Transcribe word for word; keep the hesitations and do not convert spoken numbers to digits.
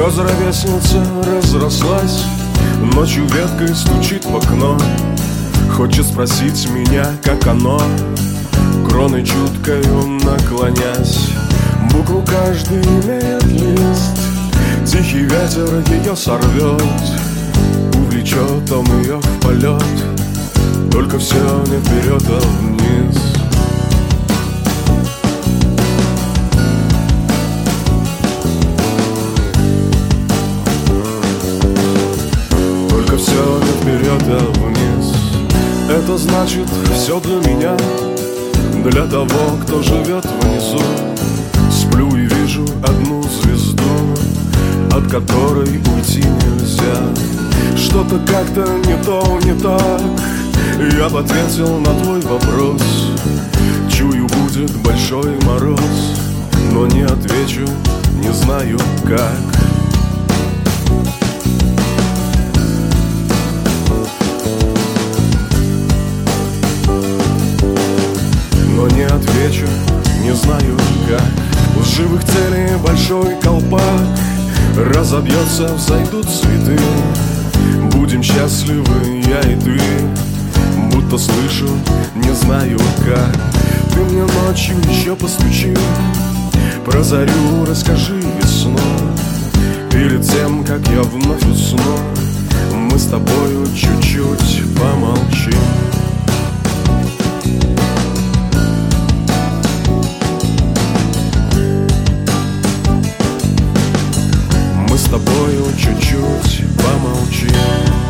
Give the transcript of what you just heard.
Береза ровесница разрослась, ночью веткой стучит в окно, хочет спросить меня, как оно, кроной чуткою наклонясь. Букву каждый имеет лист, тихий ветер ее сорвет, увлечет он ее в полет, только все не вперед, а вниз. Только все не вперед, а вниз. Это значит все для меня, для того, кто живет внизу. Сплю и вижу одну звезду, от которой уйти нельзя. Что-то как-то не то, не так. Я бы ответил на твой вопрос. Чую, будет большой мороз, но не отвечу, не знаю как. Но не отвечу, не знаю как. У живых целей большой колпак разобьется, взойдут цветы. Будем счастливы, я и ты. Будто слышу, не знаю как. Ты мне ночью еще постучи, про зарю расскажи весну. Перед тем, как я вновь усну, мы с тобою чуть-чуть помолчим. Мы с тобою чуть-чуть помолчим.